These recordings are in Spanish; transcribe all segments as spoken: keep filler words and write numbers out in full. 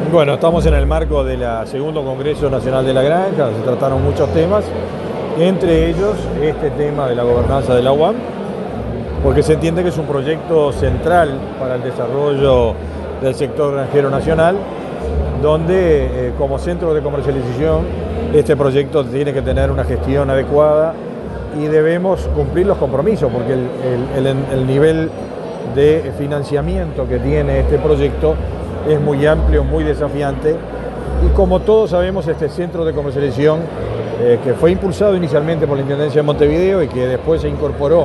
Bueno, estamos en el marco del segundo Congreso Nacional de la Granja, se trataron muchos temas, entre ellos este tema de la gobernanza de la U A M, porque se entiende que es un proyecto central para el desarrollo del sector granjero nacional, donde eh, como centro de comercialización este proyecto tiene que tener una gestión adecuada y debemos cumplir los compromisos, porque el, el, el, el nivel de financiamiento que tiene este proyecto es muy amplio, muy desafiante, y como todos sabemos, este centro de comercialización eh, que fue impulsado inicialmente por la Intendencia de Montevideo y que después se incorporó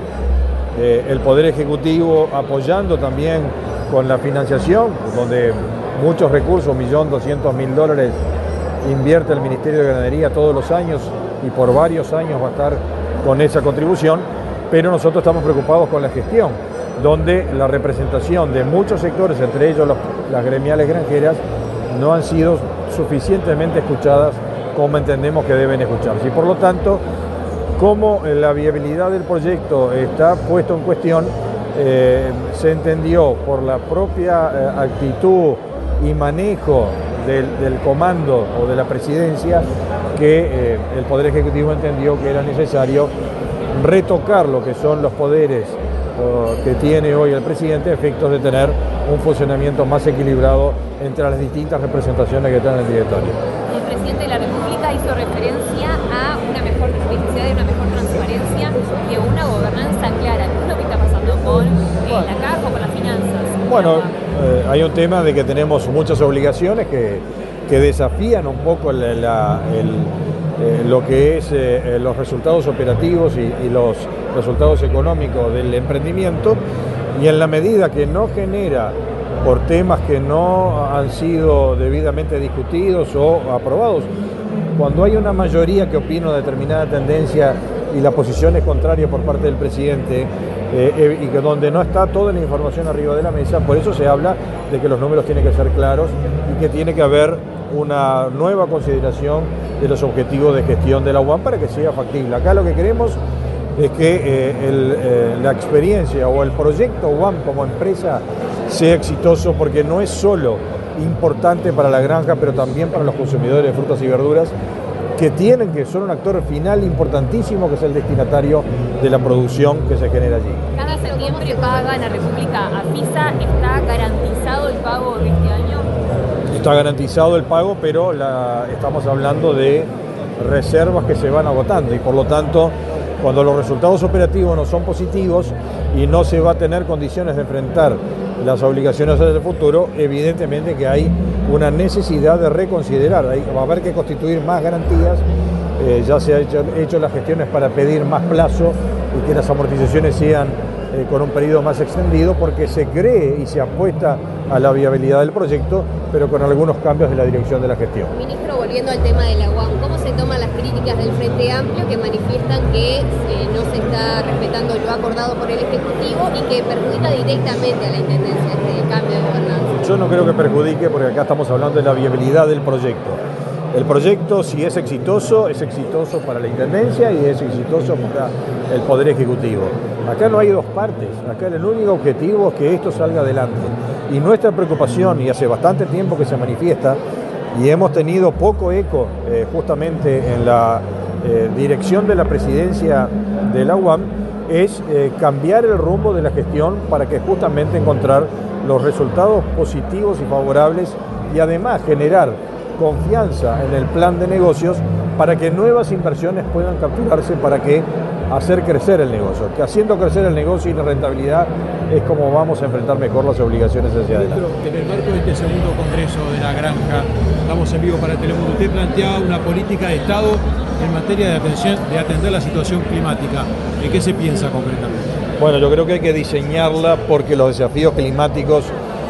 eh, el Poder Ejecutivo apoyando también con la financiación, donde muchos recursos, un millón doscientos mil dólares invierte el Ministerio de Ganadería todos los años y por varios años va a estar con esa contribución, pero nosotros estamos preocupados con la gestión, donde la representación de muchos sectores, entre ellos los, las gremiales granjeras, no han sido suficientemente escuchadas como entendemos que deben escucharse. Y por lo tanto, como la viabilidad del proyecto está puesto en cuestión, eh, se entendió por la propia eh, actitud y manejo del, del comando o de la presidencia que eh, el Poder Ejecutivo entendió que era necesario retocar lo que son los poderes que tiene hoy el presidente a efectos de tener un funcionamiento más equilibrado entre las distintas representaciones que están en el directorio. El presidente de la República hizo referencia a una mejor necesidad de una mejor transparencia y una gobernanza clara. ¿Qué es lo que está pasando con eh, la caja o con las finanzas? Bueno, eh, hay un tema de que tenemos muchas obligaciones que, que desafían un poco la, la, el, eh, lo que es eh, los resultados operativos y, y los resultados económicos del emprendimiento, y en la medida que no genera por temas que no han sido debidamente discutidos o aprobados, cuando hay una mayoría que opina una determinada tendencia y la posición es contraria por parte del presidente, eh, y que donde no está toda la información arriba de la mesa, por eso se habla de que los números tienen que ser claros y que tiene que haber una nueva consideración de los objetivos de gestión de la U A M para que sea factible. Acá lo que queremos es que eh, el, eh, la experiencia o el proyecto U A M como empresa sea exitoso, porque no es solo importante para la granja, pero también para los consumidores de frutas y verduras, que tienen que son un actor final importantísimo, que es el destinatario de la producción que se genera allí. Cada septiembre paga en la República a FISA. ¿Está garantizado el pago de este año? Está garantizado el pago, pero la, estamos hablando de reservas que se van agotando y por lo tanto, cuando los resultados operativos no son positivos y no se va a tener condiciones de enfrentar las obligaciones del futuro, evidentemente que hay una necesidad de reconsiderar, hay, va a haber que constituir más garantías, eh, ya se han hecho, hecho las gestiones para pedir más plazo y que las amortizaciones sean eh, con un periodo más extendido, porque se cree y se apuesta a la viabilidad del proyecto, pero con algunos cambios de la dirección de la gestión. Ministro, volviendo al tema de la U A M, ¿cómo se toman las críticas del Frente Amplio que manifiestan que eh, no se está respetando lo acordado por el Ejecutivo y que perjudica directamente a la Intendencia este cambio de gobernanza? Yo no creo que perjudique, porque acá estamos hablando de la viabilidad del proyecto. El proyecto, si es exitoso, es exitoso para la Intendencia y es exitoso para el Poder Ejecutivo. Acá no hay dos partes, acá el único objetivo es que esto salga adelante. Y nuestra preocupación, y hace bastante tiempo que se manifiesta, y hemos tenido poco eco eh, justamente en la eh, dirección de la presidencia de la U A M, es eh, cambiar el rumbo de la gestión para que justamente encontrar los resultados positivos y favorables y además generar confianza en el plan de negocios para que nuevas inversiones puedan capturarse, para que hacer crecer el negocio, que haciendo crecer el negocio y la rentabilidad es como vamos a enfrentar mejor las obligaciones hacia adelante. En el marco de este segundo Congreso de la Granja, estamos en vivo para Telemundo. Usted plantea una política de Estado en materia de, atención, de atender la situación climática. ¿De qué se piensa concretamente? Bueno, yo creo que hay que diseñarla porque los desafíos climáticos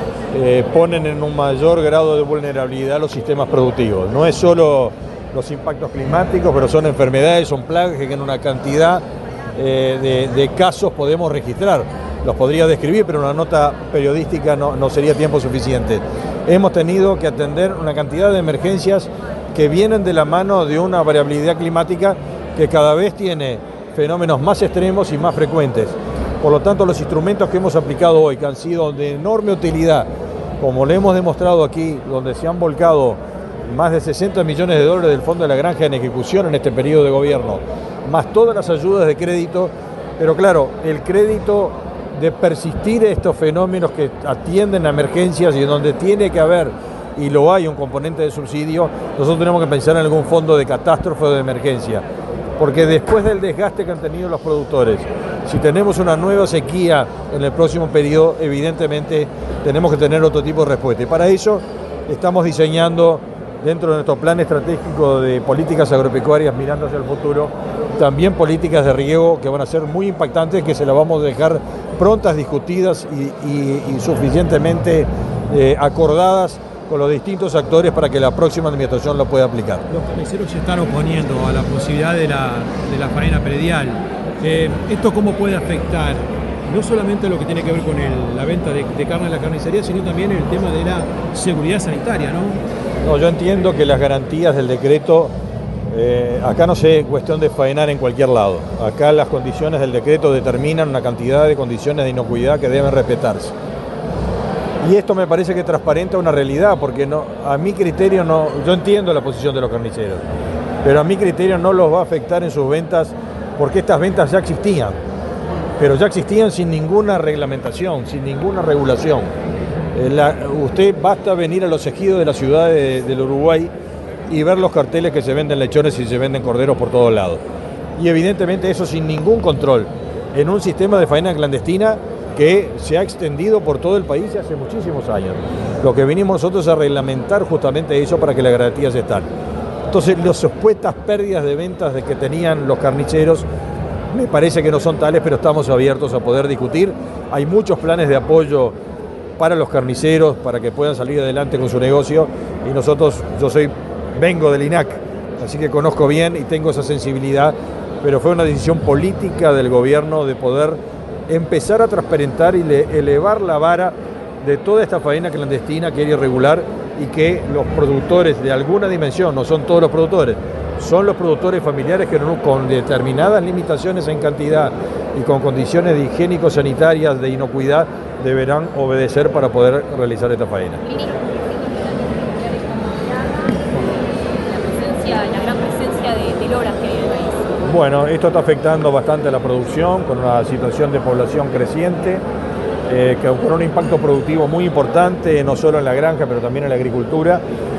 eh, ponen en un mayor grado de vulnerabilidad los sistemas productivos. No es solo los impactos climáticos, pero son enfermedades, son plagas que en una cantidad eh, de, de casos podemos registrar. Los podría describir, pero una nota periodística no, no sería tiempo suficiente. Hemos tenido que atender una cantidad de emergencias que vienen de la mano de una variabilidad climática que cada vez tiene fenómenos más extremos y más frecuentes. Por lo tanto, los instrumentos que hemos aplicado hoy, que han sido de enorme utilidad como le hemos demostrado aquí, donde se han volcado más de sesenta millones de dólares del Fondo de la Granja en ejecución en este periodo de gobierno, más todas las ayudas de crédito, pero claro, el crédito de persistir estos fenómenos que atienden a emergencias y donde tiene que haber, y lo hay, un componente de subsidio, nosotros tenemos que pensar en algún fondo de catástrofe o de emergencia, porque después del desgaste que han tenido los productores, si tenemos una nueva sequía en el próximo periodo, evidentemente tenemos que tener otro tipo de respuesta. Y para eso estamos diseñando, dentro de nuestro plan estratégico de políticas agropecuarias mirando hacia el futuro, también políticas de riego que van a ser muy impactantes, que se las vamos a dejar prontas, discutidas y, y, y suficientemente eh, acordadas con los distintos actores para que la próxima administración lo pueda aplicar. Los carniceros se están oponiendo a la posibilidad de la, de la faena predial. Eh, ¿Esto cómo puede afectar no solamente lo que tiene que ver con el, la venta de, de carne en la carnicería, sino también el tema de la seguridad sanitaria, ¿no? No, yo entiendo que las garantías del decreto, eh, acá no se cuestión de faenar en cualquier lado. Acá las condiciones del decreto determinan una cantidad de condiciones de inocuidad que deben respetarse. Y esto me parece que transparenta una realidad, porque no, a mi criterio no, yo entiendo la posición de los carniceros, pero a mi criterio no los va a afectar en sus ventas, porque estas ventas ya existían, pero ya existían sin ninguna reglamentación, sin ninguna regulación. Eh, la, usted basta venir a los ejidos de la ciudad de, del Uruguay y ver los carteles que se venden lechones y se venden corderos por todos lados. Y evidentemente eso sin ningún control, en un sistema de faena clandestina que se ha extendido por todo el país hace muchísimos años. Lo que venimos nosotros a reglamentar justamente eso para que las garantías están. Entonces, las supuestas pérdidas de ventas de que tenían los carniceros me parece que no son tales, pero estamos abiertos a poder discutir. Hay muchos planes de apoyo para los carniceros, para que puedan salir adelante con su negocio, y nosotros, yo soy, vengo del I N A C, así que conozco bien y tengo esa sensibilidad, pero fue una decisión política del gobierno de poder empezar a transparentar y elevar la vara de toda esta faena clandestina que era irregular y que los productores de alguna dimensión, no son todos los productores, son los productores familiares que con determinadas limitaciones en cantidad y con condiciones de higiénico-sanitarias de inocuidad deberán obedecer para poder realizar esta faena. La gran presencia de, de loras que hay en el país. Bueno, esto está afectando bastante a la producción, con una situación de población creciente, eh, que con un impacto productivo muy importante, no solo en la granja, pero también en la agricultura.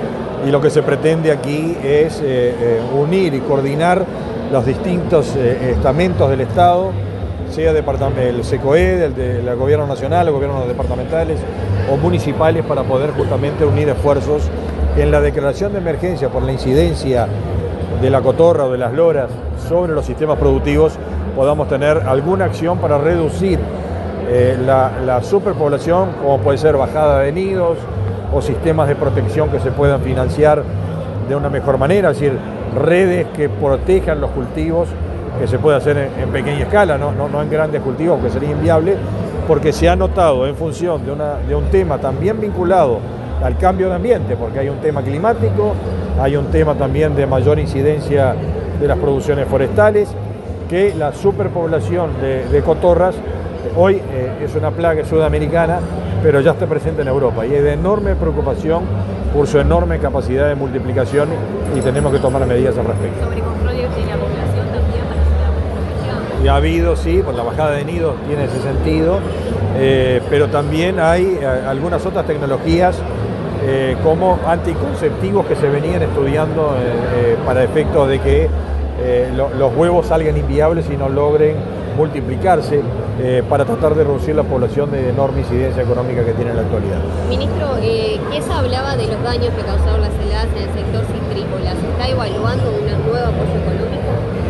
Y lo que se pretende aquí es eh, eh, unir y coordinar los distintos eh, estamentos del Estado, sea el SECOED, el del Gobierno Nacional, los gobiernos departamentales o municipales, para poder justamente unir esfuerzos en la declaración de emergencia por la incidencia de la cotorra o de las loras sobre los sistemas productivos, podamos tener alguna acción para reducir eh, la, la superpoblación, como puede ser bajada de nidos o sistemas de protección que se puedan financiar de una mejor manera, es decir, redes que protejan los cultivos, que se puede hacer en, en pequeña escala, no, no, no en grandes cultivos, que sería inviable, porque se ha notado en función de, una, de un tema también vinculado al cambio de ambiente, porque hay un tema climático, hay un tema también de mayor incidencia de las producciones forestales, que la superpoblación de, de cotorras hoy eh, es una plaga sudamericana, pero ya está presente en Europa y hay de enorme preocupación por su enorme capacidad de multiplicación y tenemos que tomar medidas al respecto. Sobre control de la población también para hacer la protección. Y ha habido, sí, por la bajada de nidos tiene ese sentido, eh, pero también hay eh, algunas otras tecnologías Eh, como anticonceptivos que se venían estudiando eh, eh, para efectos de que eh, lo, los huevos salgan inviables y no logren multiplicarse, eh, para tratar de reducir la población de enorme incidencia económica que tiene en la actualidad. Ministro, eh, ¿qué se hablaba de los daños que causaron las heladas en el sector citrícola? ¿Se está evaluando un nuevo apoyo económico?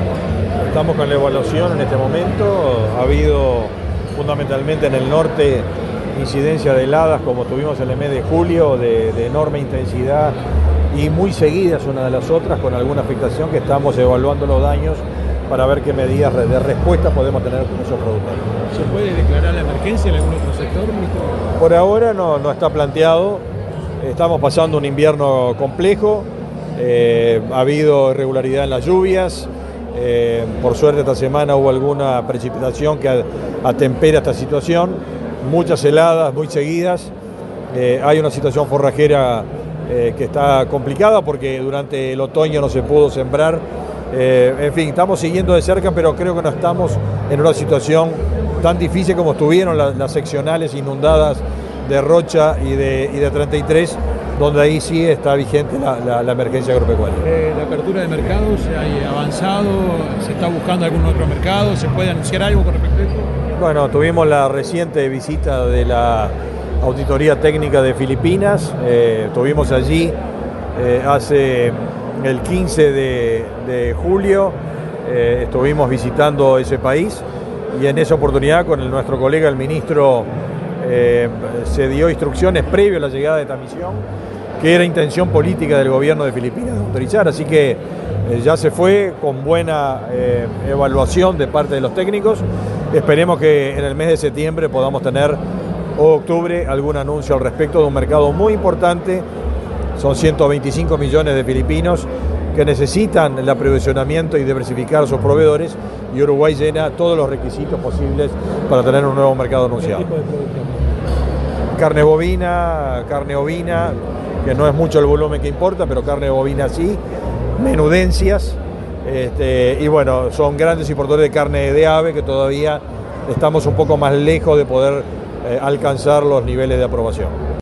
Estamos con la evaluación en este momento. Ha habido fundamentalmente en el norte incidencia de heladas como tuvimos en el mes de julio, de, de enorme intensidad y muy seguidas una de las otras, con alguna afectación que estamos evaluando los daños para ver qué medidas de respuesta podemos tener con esos productores. ¿Se puede declarar la emergencia en algún otro sector, ministro? Por ahora no, no está planteado. Estamos pasando un invierno complejo, eh, ha habido irregularidad en las lluvias. Eh, por suerte esta semana hubo alguna precipitación que atempera esta situación, muchas heladas muy seguidas, Eh, hay una situación forrajera eh, que está complicada porque durante el otoño no se pudo sembrar. Eh, en fin, estamos siguiendo de cerca, pero creo que no estamos en una situación tan difícil como estuvieron las, las seccionales inundadas de Rocha y de, y de treinta y tres, donde ahí sí está vigente la, la, la emergencia agropecuaria. Eh, la apertura de mercados ha avanzado, se está buscando algún otro mercado, ¿se puede anunciar algo con respecto a esto? Bueno, tuvimos la reciente visita de la Auditoría Técnica de Filipinas, eh, estuvimos allí eh, hace el quince de, de julio, eh, estuvimos visitando ese país y en esa oportunidad con el, nuestro colega el ministro eh, se dio instrucciones previo a la llegada de esta misión, que era intención política del gobierno de Filipinas de autorizar, así que eh, ya se fue con buena eh, evaluación de parte de los técnicos. Esperemos que en el mes de septiembre podamos tener, o octubre, algún anuncio al respecto de un mercado muy importante. Son ciento veinticinco millones de filipinos que necesitan el aprovisionamiento y diversificar sus proveedores, y Uruguay llena todos los requisitos posibles para tener un nuevo mercado anunciado. ¿Qué tipo de producción? Carne bovina, carne ovina, que no es mucho el volumen que importa, pero carne bovina sí, menudencias, este, y bueno, son grandes importadores de carne de ave que todavía estamos un poco más lejos de poder eh, alcanzar los niveles de aprobación.